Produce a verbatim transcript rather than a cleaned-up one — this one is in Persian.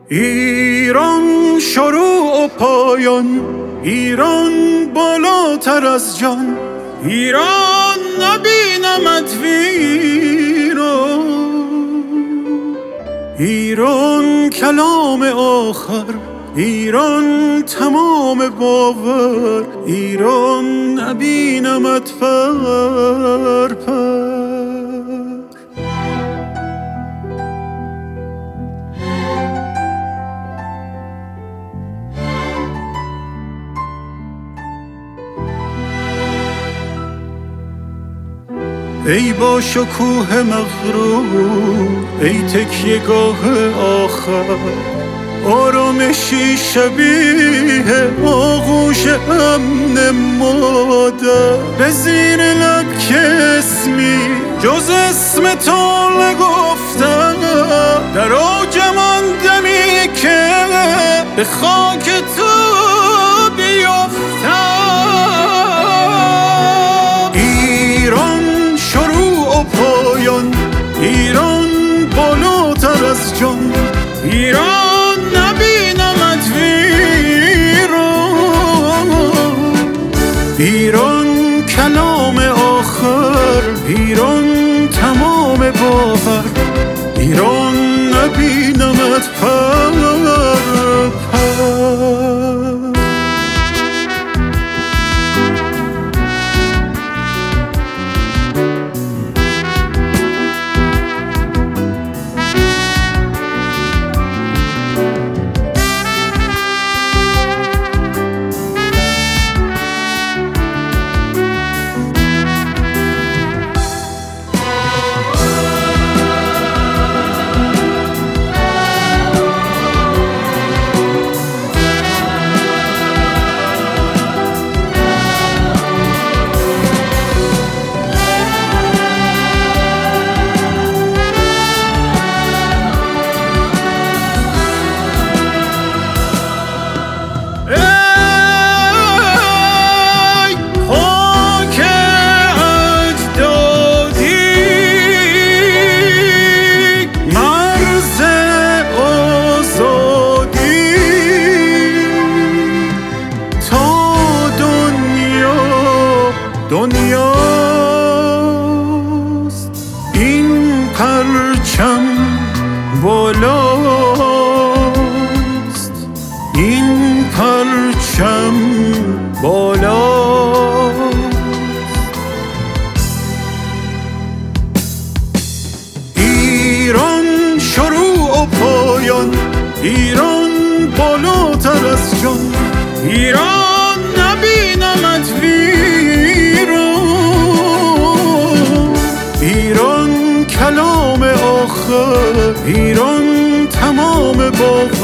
ایران شروع و پایان، ایران بالاتر از جان، ایران نبینمت ویران. ایران کلام آخر، ایران تمام باور، ایران نبینمت پر پر. ای با شکوه مغرور، ای تکیه گاه آخر، آرامشی شبیه آغوش امن مادر. به زیر لب که اسمی جز اسم تو نگفتم، در اوج من دمی که به خاک تو بیفتم. ایران شروع و پایان، ایران بالاتر از جان، ایران نبینمت ویران. ایران کلام آخر، ایران تمام باور، ایران نبینمت پر پر. دنیاست این پرچم بالاست، این پرچم بالاست. ایران شروع و پایان، ایران بالاتر از جان، ایران نبینمت ویران. ایران کلام آخر، ایران تمام باور،